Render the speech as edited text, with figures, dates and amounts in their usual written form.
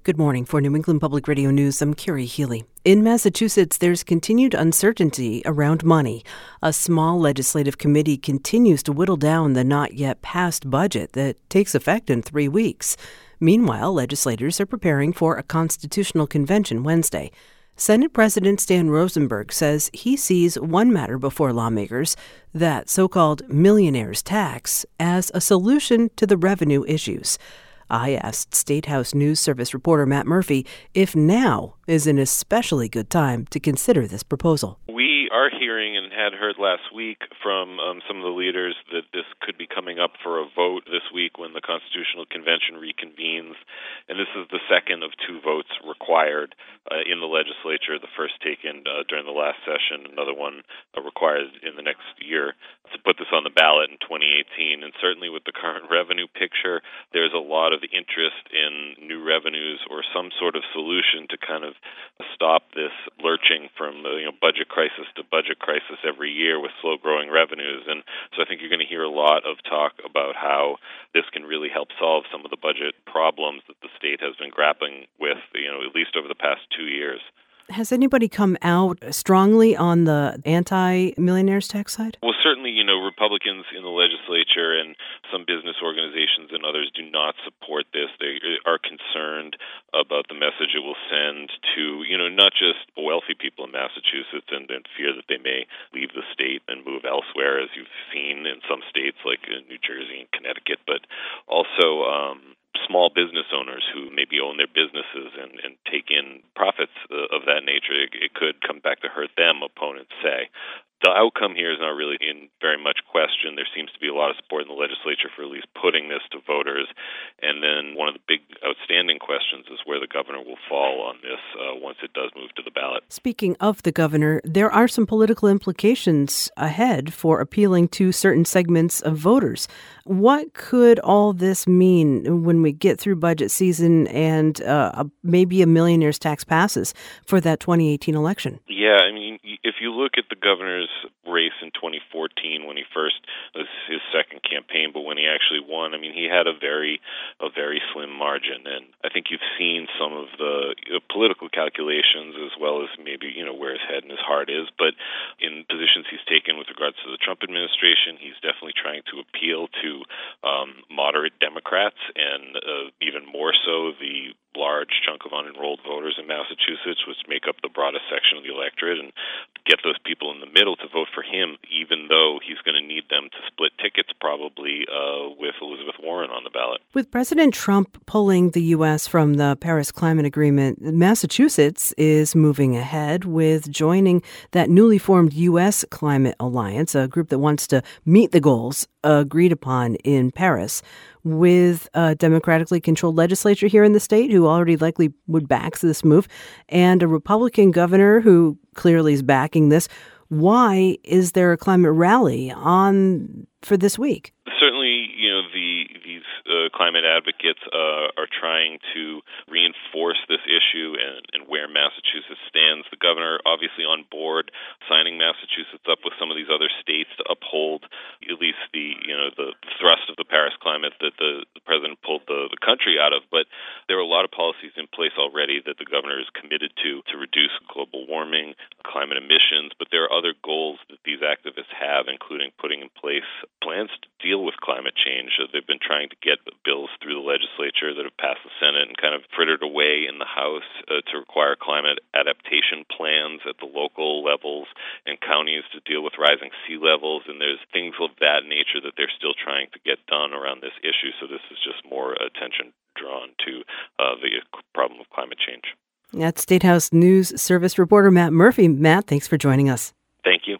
Good morning. For New England Public Radio News, I'm Carrie Healy. In Massachusetts, there's continued uncertainty around money. A small legislative committee continues to whittle down the not-yet-passed budget that takes effect in 3 weeks. Meanwhile, legislators are preparing for a constitutional convention Wednesday. Senate President Stan Rosenberg says he sees one matter before lawmakers, that so-called millionaire's tax, as a solution to the revenue issues. I asked State House News Service reporter Matt Murphy if now is an especially good time to consider this proposal. We are hearing and had heard last week from some of the leaders that this could be coming up for a vote this week when the Constitutional Convention reconvenes. And this is the second of two votes required in the legislature, the first taken during the last session, another one required in the next year to put this on the ballot in 2018. And certainly with the current revenue picture, there's a lot of interest in new revenues or some sort of solution to kind of stop this lurching from budget crisis to budget crisis every year with slow-growing revenues. And so I think you're going to hear a lot of talk about how this can really help solve some of the budget problems that the state has been grappling with, at least over the past 2 years. Has anybody come out strongly on the anti-millionaires tax side? Well, certainly, Republicans in the legislature and some business organizations and others do not support this. They are concerned about the message it will send to, not just wealthy people in Massachusetts and fear that they may leave the state and move elsewhere, as you've seen in some states like New Jersey and Connecticut, but also small business owners who maybe own their businesses and take in profits of that nature. It could come back to hurt them, opponents say. The outcome here is not really in very much question. There seems to be a lot of support in the legislature for at least putting this to voters. And then one of the big outstanding questions is where the governor will fall on this once it does move to the ballot. Speaking of the governor, there are some political implications ahead for appealing to certain segments of voters. What could all this mean when we get through budget season and maybe a millionaire's tax passes for that 2018 election? Yeah, if you look at the governor's race in 2014 when he first was his second campaign, but when he actually won, he had a very slim margin. And I think you've seen some of the political calculations as well as maybe, where his head and his heart is. But in positions he's taken with regards to the Trump administration, he's definitely trying to appeal to moderate Democrats and even more so the large chunk of unenrolled voters in Massachusetts, which make up the broadest section of the electorate, and get those people in the middle to vote for him, even though he's going to need them to split tickets probably with Elizabeth Warren on the ballot. With President Trump pulling the U.S. from the Paris Climate Agreement, Massachusetts is moving ahead with joining that newly formed U.S. Climate Alliance, a group that wants to meet the goals agreed upon in Paris, with a democratically controlled legislature here in the state who already likely would back this move, and a Republican governor who clearly is backing this. Why is there a climate rally on for this week? Certainly, these climate advocates are trying to reinforce this issue and where Massachusetts stands. The governor obviously on board, signing Massachusetts up with some of these other states to uphold at least the thrust of the Paris climate that the president pulled the country out of. But there are a lot of policies in place already that the governor is committed to reduce global warming, climate emissions. But there are other goals that these activists have, including putting in place plans to deal with climate change. They've been trying to get bills through the legislature that have passed the Senate and kind of frittered away in the House to require climate adaptation plans at the local levels and counties to deal with rising sea levels. And there's things of that nature that they're still trying to get done around this issue. So this is just more attention drawn to the problem of climate change. That's State House News Service reporter Matt Murphy. Matt, thanks for joining us. Thank you.